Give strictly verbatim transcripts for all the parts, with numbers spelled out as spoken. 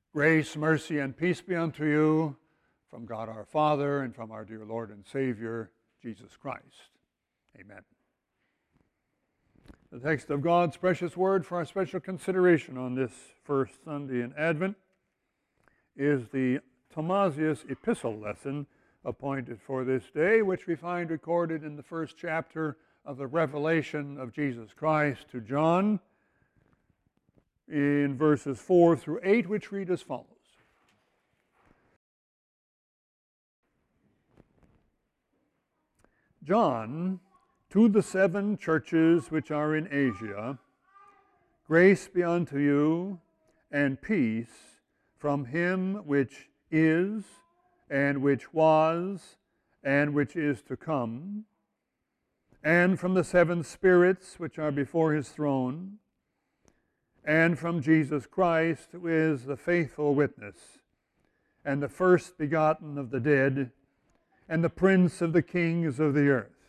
Grace, mercy, and peace be unto you from God our Father and from our dear Lord and Savior, Jesus Christ. Amen. The text of God's precious word for our special consideration on this first Sunday in Advent is the Thomasius epistle lesson appointed for this day, which we find recorded in the first chapter of the Revelation of Jesus Christ to John, in verses four through eight, which read as follows. John, to the seven churches which are in Asia, grace be unto you, and peace from him which is, and which was, and which is to come, and from the seven spirits which are before his throne, and from Jesus Christ, who is the faithful witness, and the first begotten of the dead, and the prince of the kings of the earth.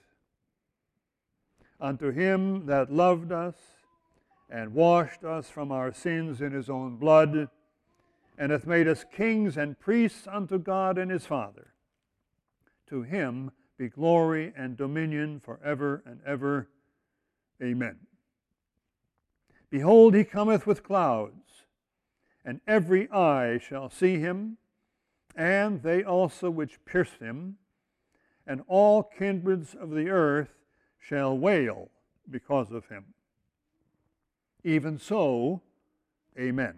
Unto him that loved us, and washed us from our sins in his own blood, and hath made us kings and priests unto God and his Father. To him be glory and dominion forever and ever. Amen. Behold, he cometh with clouds, and every eye shall see him, and they also which pierced him, and all kindreds of the earth shall wail because of him. Even so, Amen.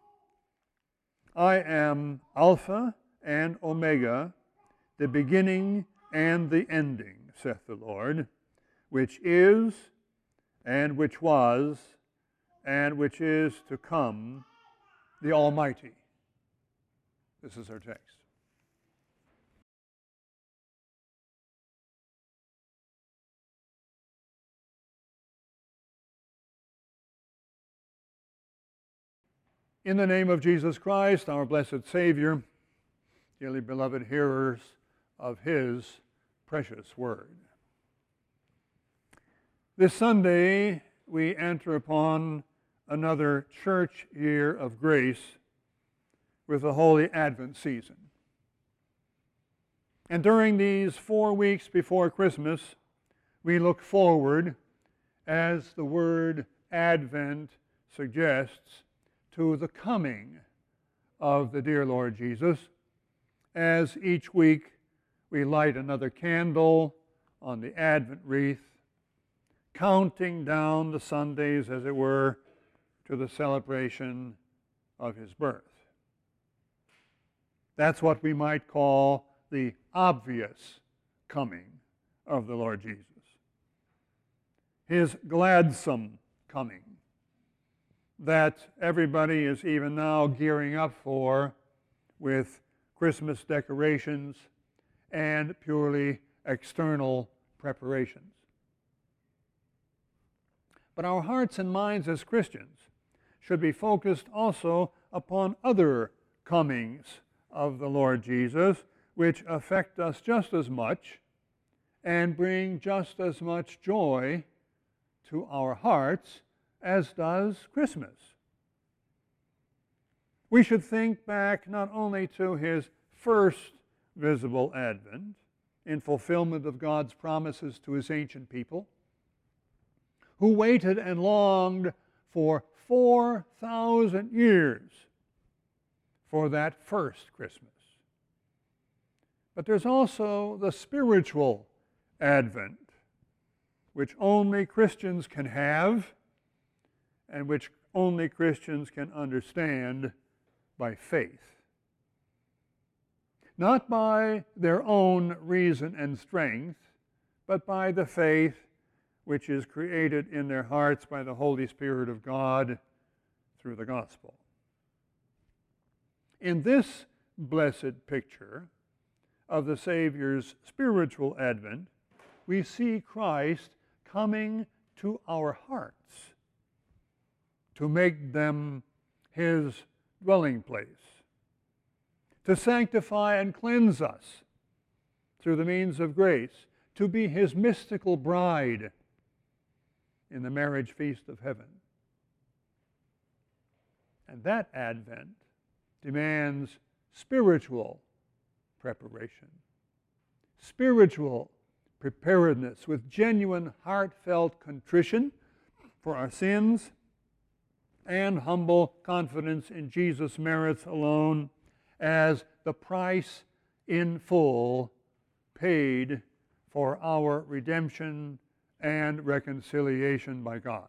I am Alpha and Omega, the beginning and the ending, saith the Lord, which is, and which was, and which is to come, the Almighty. This is our text. In the name of Jesus Christ, our blessed Savior, dearly beloved hearers of his precious word. This Sunday, we enter upon another church year of grace with the Holy Advent season. And during these four weeks before Christmas, we look forward, as the word Advent suggests, to the coming of the dear Lord Jesus, as each week we light another candle on the Advent wreath, counting down the Sundays, as it were, to the celebration of his birth. That's what we might call the obvious coming of the Lord Jesus. His gladsome coming that everybody is even now gearing up for with Christmas decorations and purely external preparations. But our hearts and minds as Christians should be focused also upon other comings of the Lord Jesus, which affect us just as much and bring just as much joy to our hearts as does Christmas. We should think back not only to his first visible advent in fulfillment of God's promises to his ancient people, who waited and longed for four thousand years for that first Christmas. But there's also the spiritual advent, which only Christians can have and which only Christians can understand by faith. Not by their own reason and strength, but by the faith which is created in their hearts by the Holy Spirit of God through the gospel. In this blessed picture of the Savior's spiritual advent, we see Christ coming to our hearts to make them his dwelling place, to sanctify and cleanse us through the means of grace, to be his mystical bride in the marriage feast of heaven. And that advent demands spiritual preparation, spiritual preparedness with genuine, heartfelt contrition for our sins and humble confidence in Jesus' merits alone as the price in full paid for our redemption and reconciliation by God.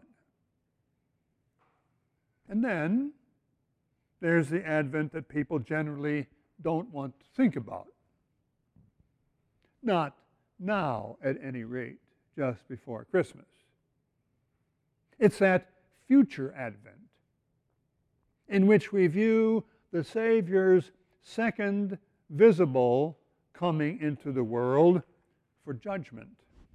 And then there's the Advent that people generally don't want to think about. Not now, at any rate, just before Christmas. It's that future Advent in which we view the Savior's second visible coming into the world for judgment.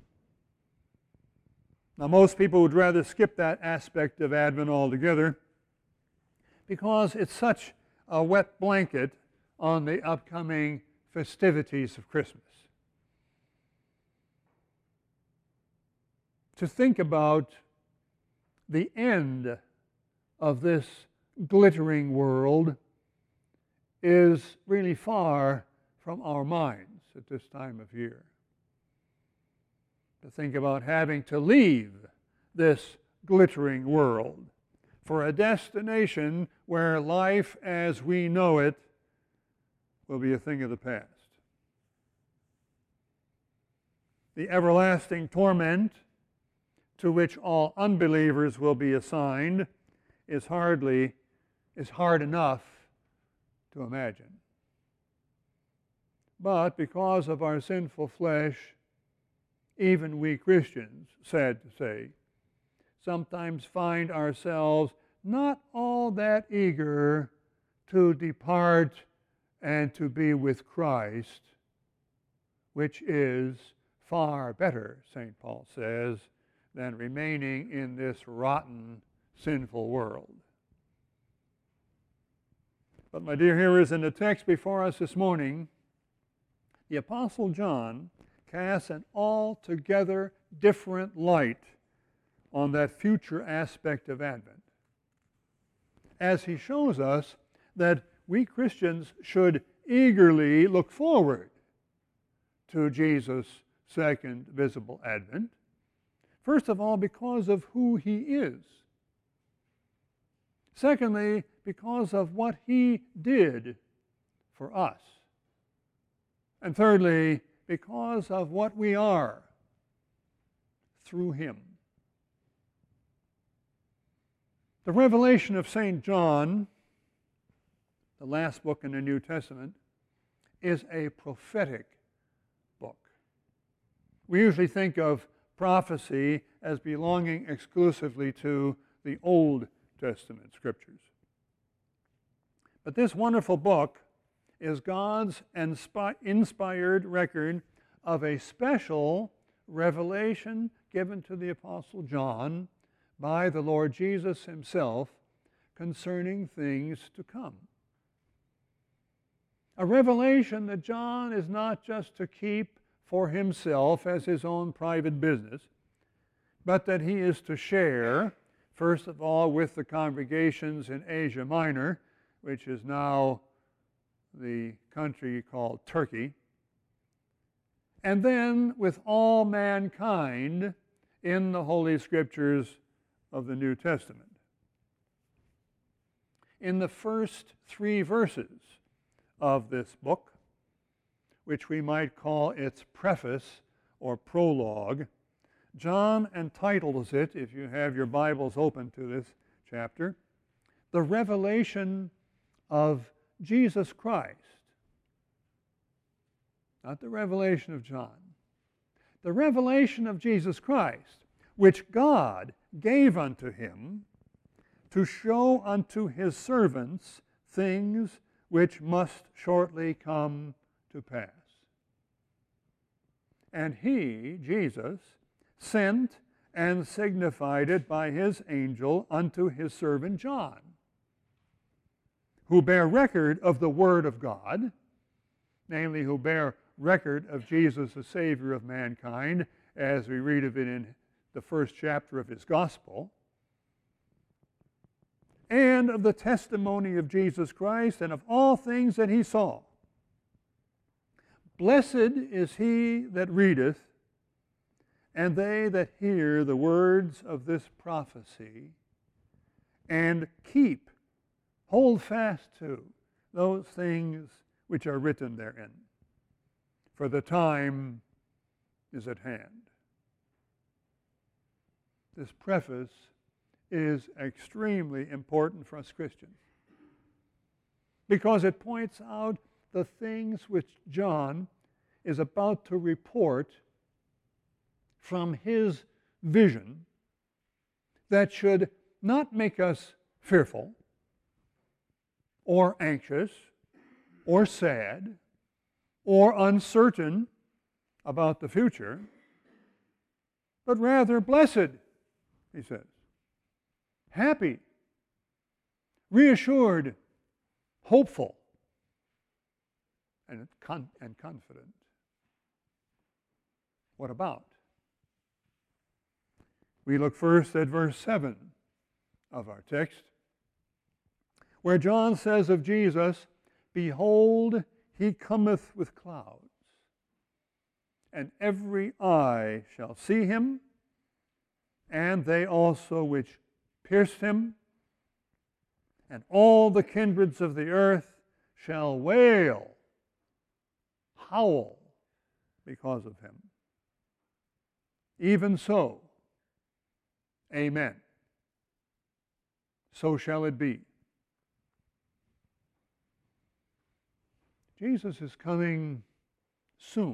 Now, most people would rather skip that aspect of Advent altogether because it's such a wet blanket on the upcoming festivities of Christmas. To think about the end of this glittering world is really far from our minds at this time of year. To think about having to leave this glittering world for a destination where life as we know it will be a thing of the past. The everlasting torment to which all unbelievers will be assigned is hardly, is hard enough to imagine. But because of our sinful flesh, even we Christians, sad to say, sometimes find ourselves not all that eager to depart and to be with Christ, which is far better, Saint Paul says, than remaining in this rotten, sinful world. But my dear hearers, in the text before us this morning, the Apostle John casts an altogether different light on that future aspect of Advent, as he shows us that we Christians should eagerly look forward to Jesus' second visible advent. First of all, because of who he is. Secondly, because of what he did for us. And thirdly, because of what we are through him. The Revelation of Saint John, the last book in the New Testament, is a prophetic book. We usually think of prophecy as belonging exclusively to the Old Testament scriptures. But this wonderful book is God's inspired record of a special revelation given to the Apostle John by the Lord Jesus himself concerning things to come. A revelation that John is not just to keep for himself as his own private business, but that he is to share, first of all, with the congregations in Asia Minor, which is now the country called Turkey, and then with all mankind in the Holy Scriptures of the New Testament. In the first three verses of this book, which we might call its preface or prologue, John entitles it, if you have your Bibles open to this chapter, The Revelation of Jesus Christ. Not the revelation of John. The revelation of Jesus Christ, which God gave unto him to show unto his servants things which must shortly come to pass. And he, Jesus, sent and signified it by his angel unto his servant John, who bear record of the Word of God, namely, who bear record of Jesus, the Savior of mankind, as we read of it in the first chapter of his Gospel, and of the testimony of Jesus Christ, and of all things that he saw. Blessed is he that readeth, and they that hear the words of this prophecy, and keep, hold fast to those things which are written therein, for the time is at hand. This preface is extremely important for us Christians because it points out the things which John is about to report from his vision that should not make us fearful or anxious or sad or uncertain about the future, but rather blessed, he says, happy, reassured, hopeful, and, con- and confident. What about? We look first at verse seven of our text, where John says of Jesus, "Behold, he cometh with clouds, and every eye shall see him, and they also which pierced him, and all the kindreds of the earth shall wail, howl, because of him. Even so, amen. So shall it be." Jesus is coming soon.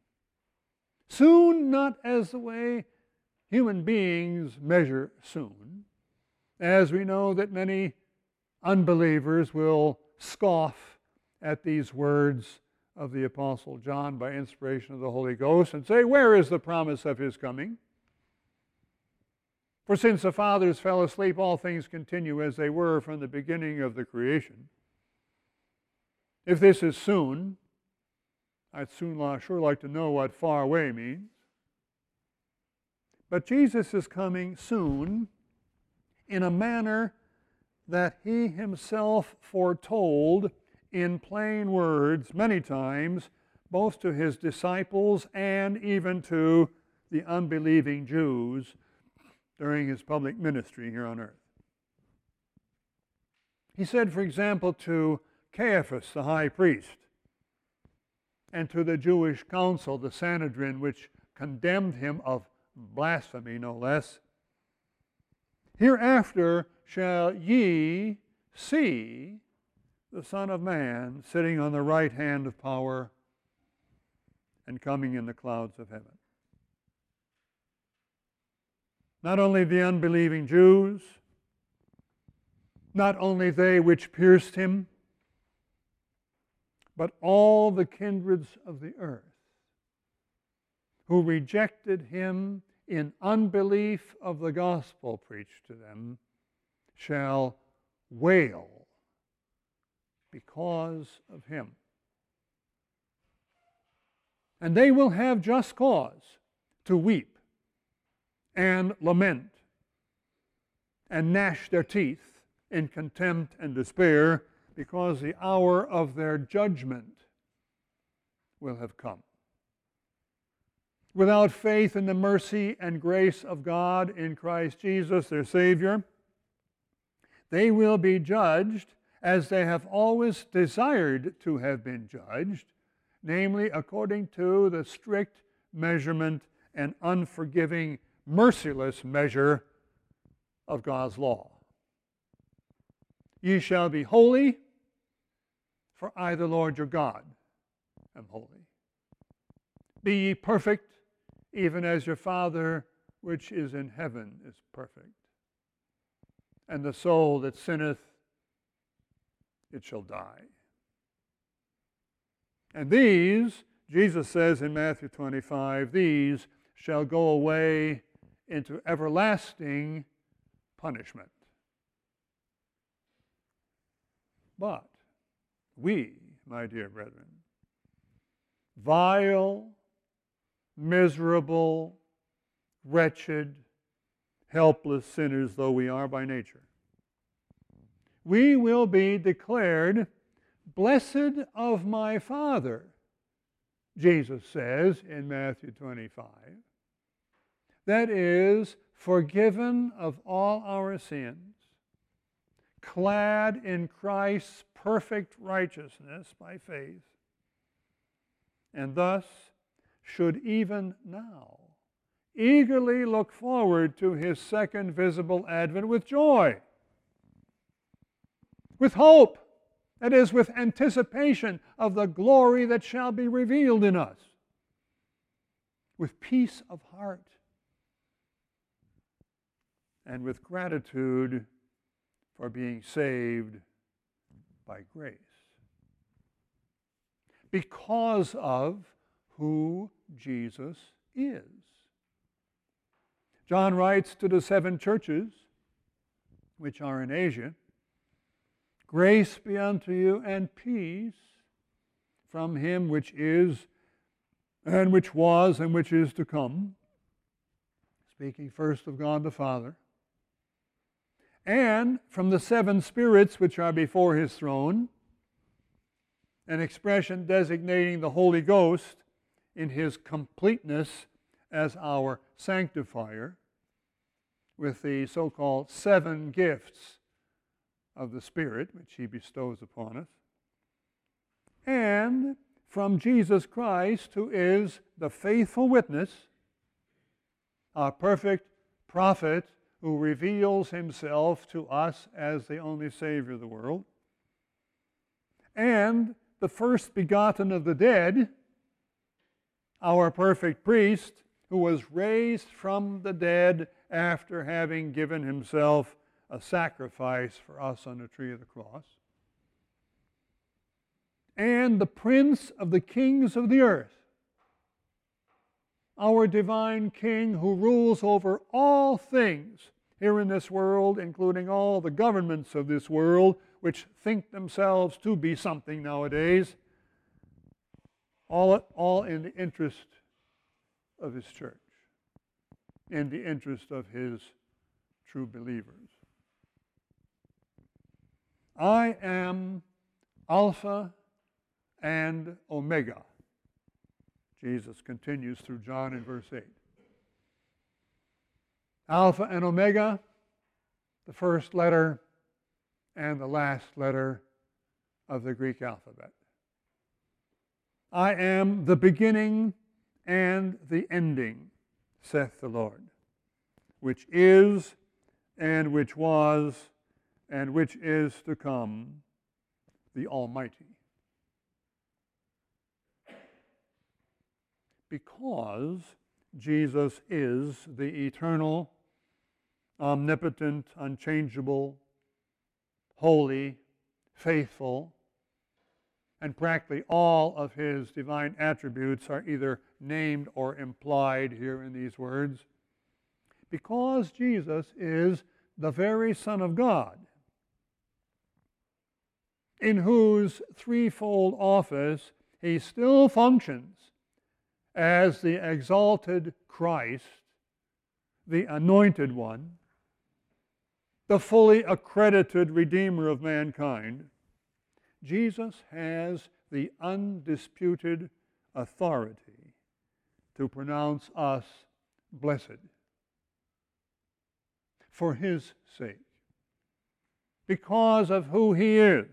Soon, not as the way human beings measure soon, as we know that many unbelievers will scoff at these words of the Apostle John by inspiration of the Holy Ghost and say, where is the promise of his coming? For since the fathers fell asleep, all things continue as they were from the beginning of the creation. If this is soon, I'd soon sure like to know what far away means. But Jesus is coming soon in a manner that he himself foretold in plain words many times, both to his disciples and even to the unbelieving Jews during his public ministry here on earth. He said, for example, to Caiaphas, the high priest, and to the Jewish council, the Sanhedrin, which condemned him of blasphemy, no less, "Hereafter shall ye see the Son of Man sitting on the right hand of power and coming in the clouds of heaven." Not only the unbelieving Jews, not only they which pierced him, but all the kindreds of the earth who rejected him in unbelief of the gospel preached to them shall wail because of him. And they will have just cause to weep and lament and gnash their teeth in contempt and despair, because the hour of their judgment will have come. Without faith in the mercy and grace of God in Christ Jesus, their Savior, they will be judged as they have always desired to have been judged, namely according to the strict measurement and unforgiving, merciless measure of God's law. "Ye shall be holy, for I, the Lord your God, am holy. Be ye perfect, even as your Father which is in heaven is perfect. And the soul that sinneth, it shall die." And these, Jesus says in Matthew twenty-five, these shall go away into everlasting punishment. But we, my dear brethren, vile, miserable, wretched, helpless sinners though we are by nature, we will be declared blessed of my Father, Jesus says in Matthew twenty-five. That is, forgiven of all our sins, clad in Christ's perfect righteousness by faith, and thus should even now eagerly look forward to his second visible advent with joy, with hope, that is, with anticipation of the glory that shall be revealed in us, with peace of heart, and with gratitude for being saved by grace, because of who Jesus is. John writes to the seven churches which are in Asia, "Grace be unto you and peace from him which is, and which was, and which is to come," speaking first of God the Father, "and from the seven spirits which are before his throne," an expression designating the Holy Ghost in his completeness as our sanctifier, with the so-called seven gifts of the Spirit which he bestows upon us, and from Jesus Christ, who is the faithful witness, our perfect prophet, who reveals himself to us as the only Savior of the world, and the first begotten of the dead, our perfect priest, who was raised from the dead after having given himself a sacrifice for us on the tree of the cross, and the Prince of the kings of the earth, our divine King who rules over all things here in this world, including all the governments of this world, which think themselves to be something nowadays, all, all in the interest of his church, in the interest of his true believers. I am Alpha and Omega, Jesus continues through John in verse eight. Alpha and Omega, the first letter and the last letter of the Greek alphabet. I am the beginning and the ending, saith the Lord, which is, and which was, and which is to come, the Almighty. Because Jesus is the eternal, omnipotent, unchangeable, holy, faithful, and practically all of his divine attributes are either named or implied here in these words. Because Jesus is the very Son of God, in whose threefold office he still functions as the exalted Christ, the anointed one, the fully accredited Redeemer of mankind, Jesus has the undisputed authority to pronounce us blessed for his sake, because of who he is,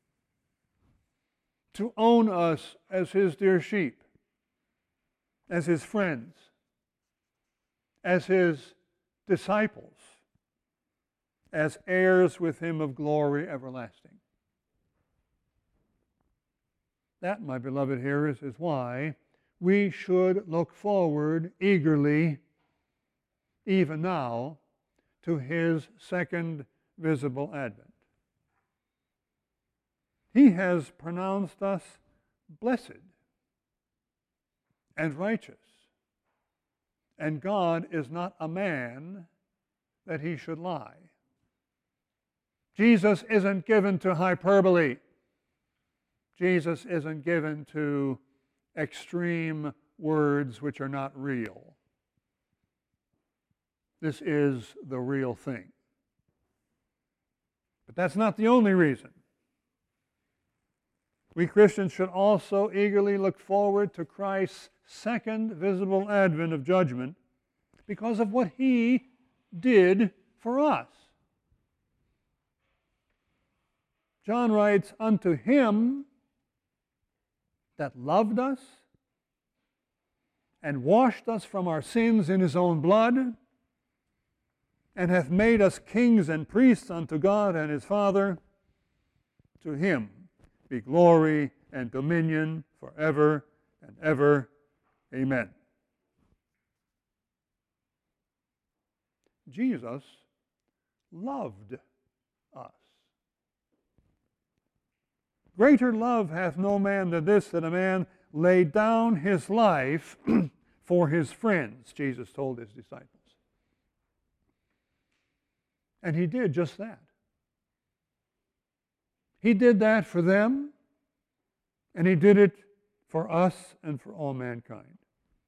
to own us as his dear sheep, as his friends, as his disciples, as heirs with him of glory everlasting. That, my beloved hearers, is why we should look forward eagerly, even now, to his second visible advent. He has pronounced us blessed and righteous, and God is not a man that he should lie. Jesus isn't given to hyperbole. Jesus isn't given to extreme words which are not real. This is the real thing. But that's not the only reason. We Christians should also eagerly look forward to Christ's second visible advent of judgment because of what He did for us. John writes, "Unto Him that loved us and washed us from our sins in His own blood, and hath made us kings and priests unto God and His Father, to Him be glory and dominion forever and ever. Amen." Jesus loved us. Greater love hath no man than this, that a man lay down his life for his friends, Jesus told His disciples. And He did just that. He did that for them, and He did it for us and for all mankind.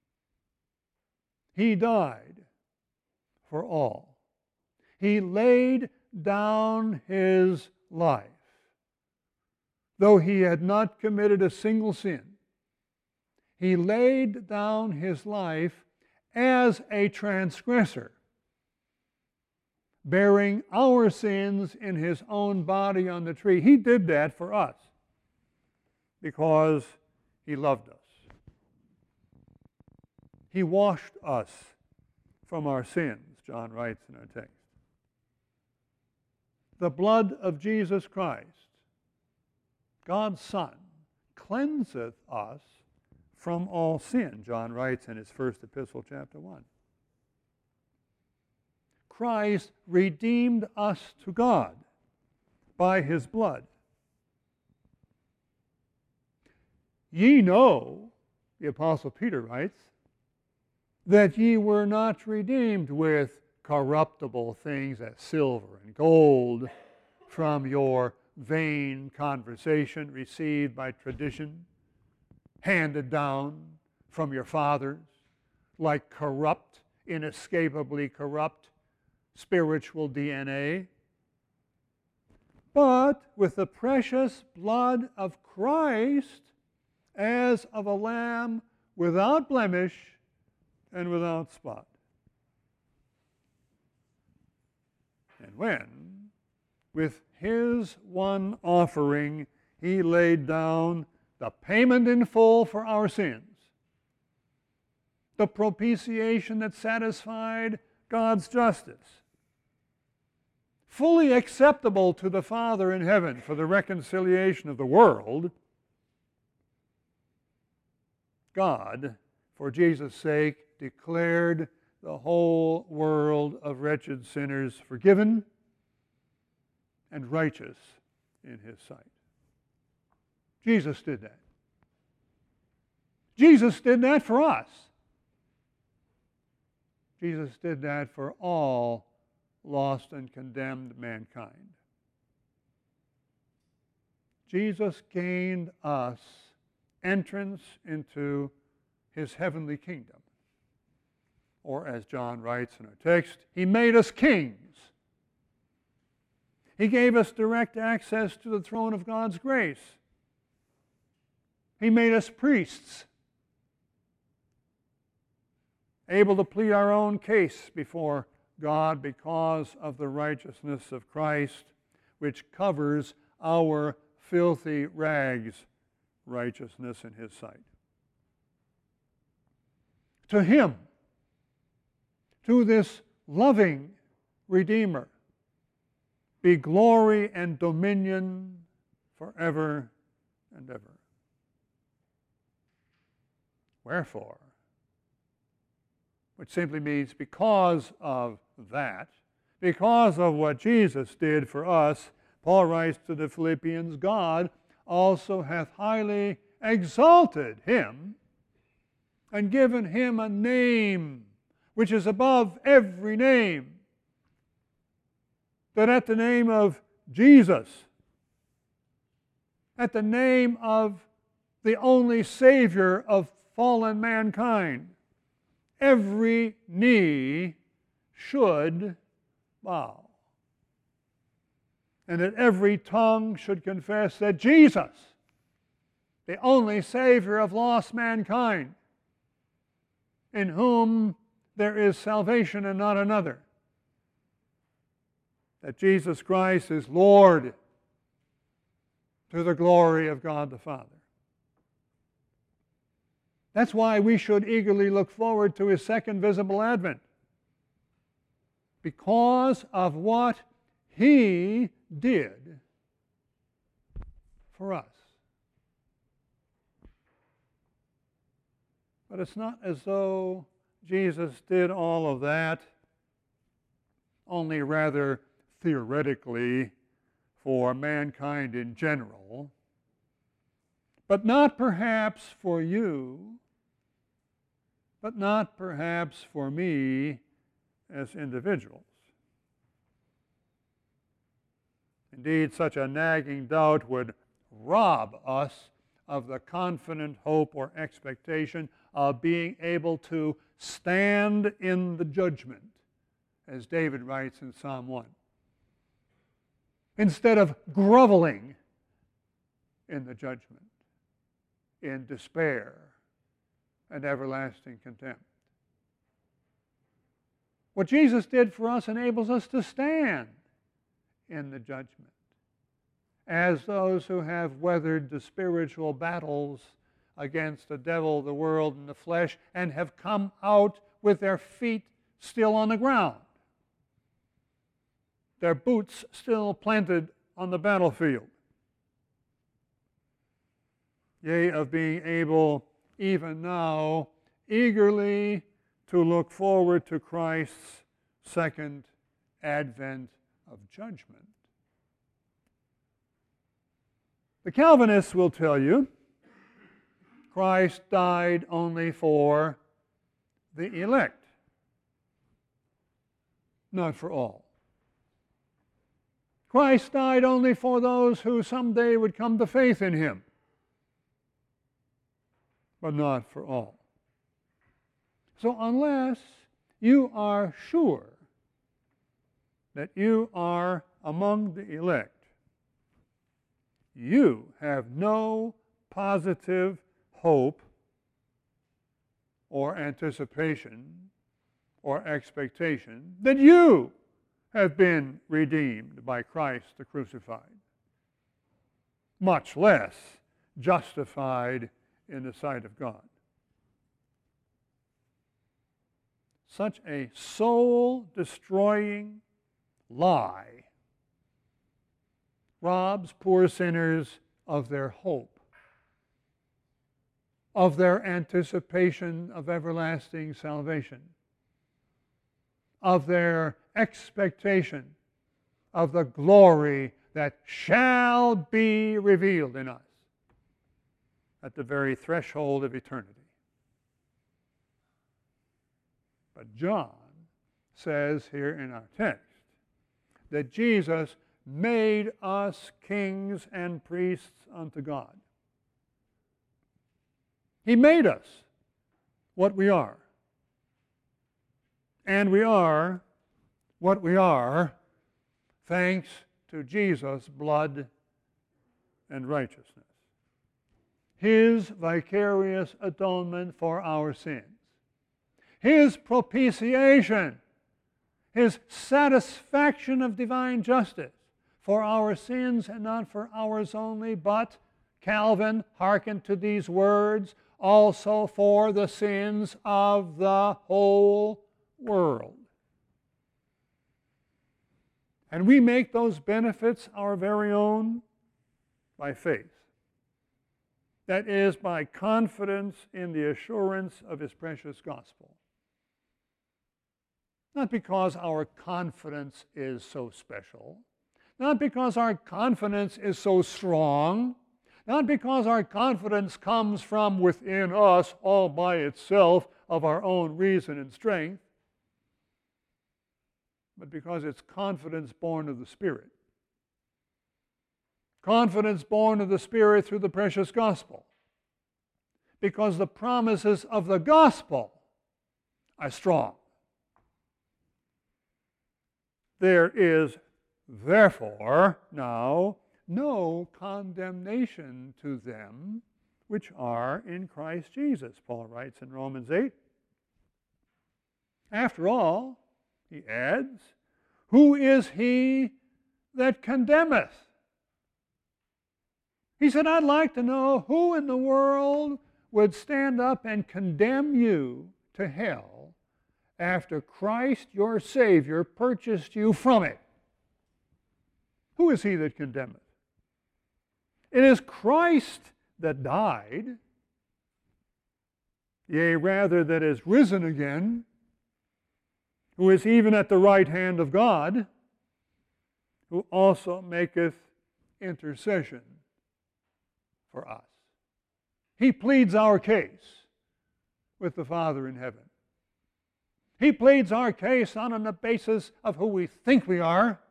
He died for all. He laid down His life. Though He had not committed a single sin, He laid down His life as a transgressor, bearing our sins in His own body on the tree. He did that for us because He loved us. He washed us from our sins, John writes in our text. The blood of Jesus Christ, God's Son, cleanseth us from all sin, John writes in his first epistle, chapter one. Christ redeemed us to God by His blood. Ye know, the Apostle Peter writes, that ye were not redeemed with corruptible things as silver and gold from your vain conversation received by tradition, handed down from your fathers, like corrupt, inescapably corrupt spiritual D N A, but with the precious blood of Christ, as of a lamb without blemish and without spot. And when, with His one offering, He laid down the payment in full for our sins, the propitiation that satisfied God's justice, fully acceptable to the Father in heaven for the reconciliation of the world, God, for Jesus' sake, declared the whole world of wretched sinners forgiven and righteous in His sight. Jesus did that. Jesus did that for us. Jesus did that for all lost and condemned mankind. Jesus gained us entrance into His heavenly kingdom. Or as John writes in our text, He made us kings. He gave us direct access to the throne of God's grace. He made us priests, able to plead our own case before God because of the righteousness of Christ, which covers our filthy rags, righteousness in His sight. To Him, to this loving Redeemer, be glory and dominion forever and ever. Wherefore, which simply means because of that, because of what Jesus did for us, Paul writes to the Philippians, God also hath highly exalted Him and given Him a name which is above every name, that at the name of Jesus, at the name of the only Savior of fallen mankind, every knee should bow. and that every tongue should confess that Jesus, the only Savior of lost mankind, in whom there is salvation and not another, that Jesus Christ is Lord to the glory of God the Father. That's why we should eagerly look forward to His second visible advent, because of what He did for us. But it's not as though Jesus did all of that only rather theoretically for mankind in general, but not perhaps for you, but not perhaps for me as individuals. Indeed, such a nagging doubt would rob us of the confident hope or expectation of being able to stand in the judgment, as David writes in Psalm one, instead of groveling in the judgment, in despair and everlasting contempt. What Jesus did for us enables us to stand in the judgment as those who have weathered the spiritual battles against the devil, the world, and the flesh, and have come out with their feet still on the ground, their boots still planted on the battlefield. Yea, of being able even now eagerly to look forward to Christ's second advent of judgment. The Calvinists will tell you Christ died only for the elect, not for all. Christ died only for those who someday would come to faith in Him, but not for all. So unless you are sure that you are among the elect, you have no positive hope or anticipation or expectation that you have been redeemed by Christ the crucified, much less justified in the sight of God. Such a soul-destroying lie robs poor sinners of their hope, of their anticipation of everlasting salvation, of their expectation of the glory that shall be revealed in us at the very threshold of eternity. But John says here in our text that Jesus made us kings and priests unto God. He made us what we are. And we are what we are thanks to Jesus' blood and righteousness. His vicarious atonement for our sins. His propitiation, His satisfaction of divine justice for our sins, and not for ours only, but, Calvin hearkened to these words, also for the sins of the whole world. And we make those benefits our very own by faith. That is, by confidence in the assurance of His precious gospel. Not because our confidence is so special, not because our confidence is so strong, not because our confidence comes from within us all by itself of our own reason and strength, but because it's confidence born of the Spirit. Confidence born of the Spirit through the precious gospel. Because the promises of the gospel are strong. There is Therefore, now, no condemnation to them which are in Christ Jesus, Paul writes in Romans eight. After all, he adds, who is he that condemneth? He said, I'd like to know who in the world would stand up and condemn you to hell after Christ, your Savior, purchased you from it. Who is he that condemneth? It is Christ that died, yea, rather that is risen again, who is even at the right hand of God, who also maketh intercession for us. He pleads our case with the Father in heaven. He pleads our case not on the basis of who we think we are,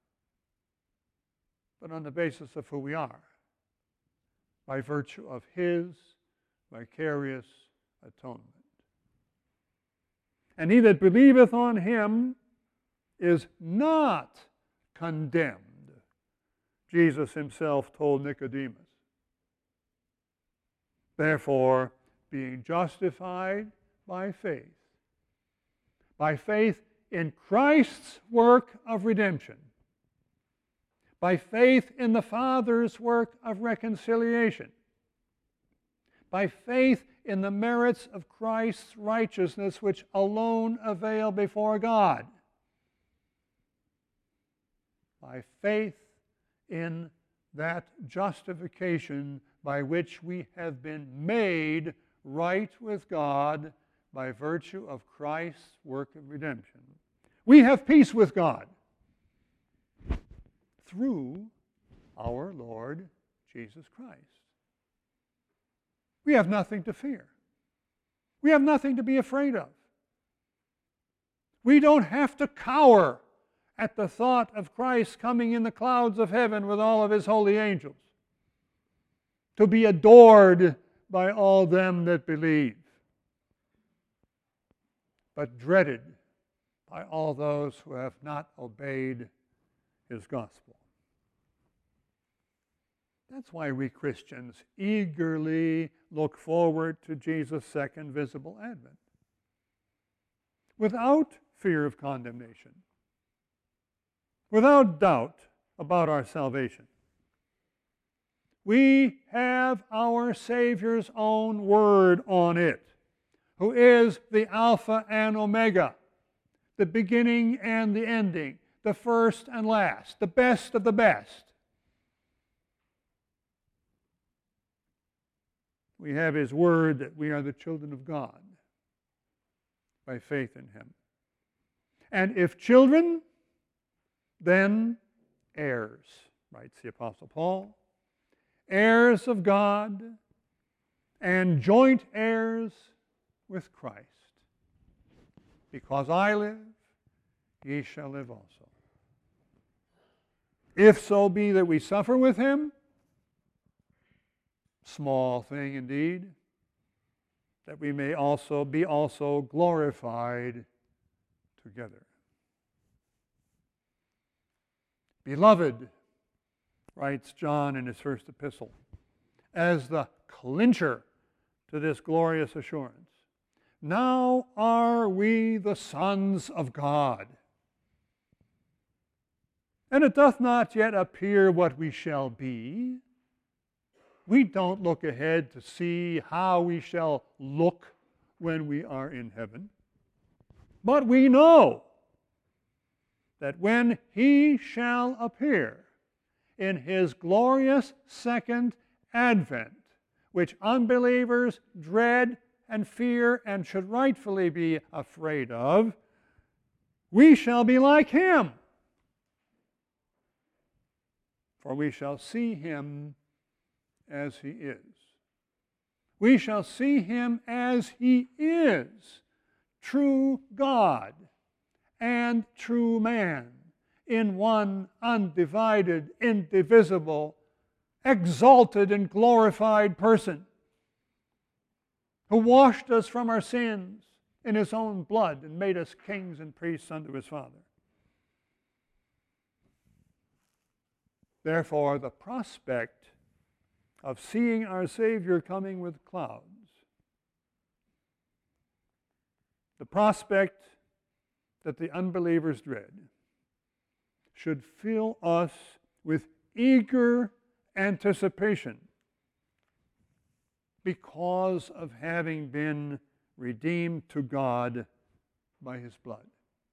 but on the basis of who we are, by virtue of His vicarious atonement. And he that believeth on Him is not condemned, Jesus Himself told Nicodemus. Therefore, being justified by faith, by faith in Christ's work of redemption, by faith in the Father's work of reconciliation, by faith in the merits of Christ's righteousness, which alone avail before God, by faith in that justification by which we have been made right with God by virtue of Christ's work of redemption. We have peace with God through our Lord Jesus Christ. We have nothing to fear. We have nothing to be afraid of. We don't have to cower at the thought of Christ coming in the clouds of heaven with all of His holy angels, to be adored by all them that believe, but dreaded by all those who have not obeyed His gospel. That's why we Christians eagerly look forward to Jesus' second visible advent, without fear of condemnation, without doubt about our salvation. We have our Savior's own word on it, who is the Alpha and Omega, the beginning and the ending, the first and last, the best of the best. We have His word that we are the children of God by faith in Him. And if children, then heirs, writes the Apostle Paul, heirs of God and joint heirs with Christ. Because I live, ye shall live also. If so be that we suffer with Him, small thing indeed, that we may also be also glorified together. Beloved, writes John in his first epistle, as the clincher to this glorious assurance, now are we the sons of God. And it doth not yet appear what we shall be. We don't look ahead to see how we shall look when we are in heaven. But we know that when He shall appear in His glorious second advent, which unbelievers dread and fear and should rightfully be afraid of, we shall be like Him, for we shall see Him as He is. We shall see Him as He is, true God and true man, in one undivided, indivisible, exalted and glorified person, who washed us from our sins in His own blood and made us kings and priests unto His Father. Therefore, the prospect of seeing our Savior coming with clouds, the prospect that the unbelievers dread, should fill us with eager anticipation because of having been redeemed to God by His blood.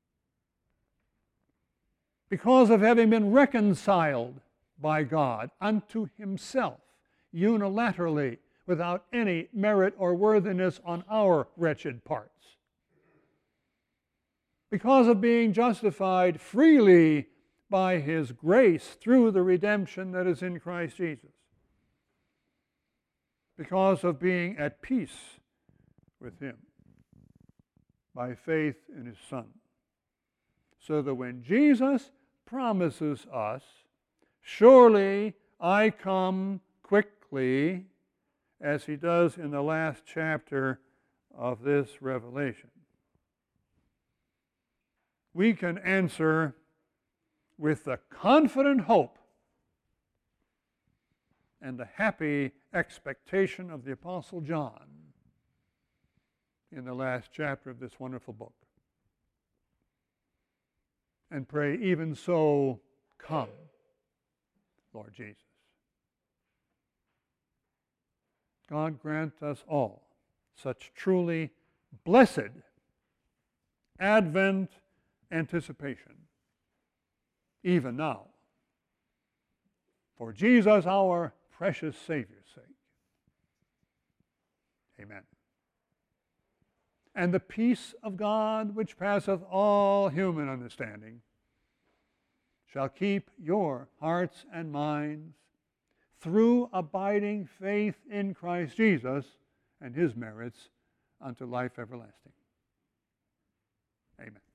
Because of having been reconciled by God unto Himself unilaterally without any merit or worthiness on our wretched parts. Because of being justified freely by His grace through the redemption that is in Christ Jesus. Because of being at peace with Him by faith in His Son. So that when Jesus promises us, surely I come quickly, as He does in the last chapter of this Revelation, we can answer with the confident hope and the happy expectation of the Apostle John in the last chapter of this wonderful book. And pray, even so, come, Lord Jesus. God grant us all such truly blessed Advent anticipation, even now, for Jesus our precious Savior's sake. Amen. And the peace of God, which passeth all human understanding, shall keep your hearts and minds through abiding faith in Christ Jesus and His merits unto life everlasting. Amen.